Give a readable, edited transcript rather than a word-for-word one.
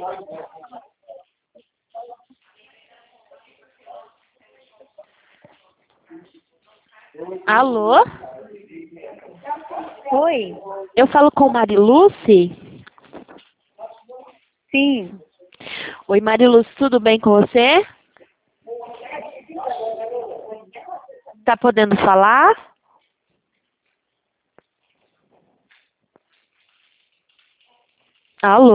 Alô? Oi? Eu falo com Mariluce? Sim. Oi, Mariluce, tudo bem com você? Tá podendo falar? Alô?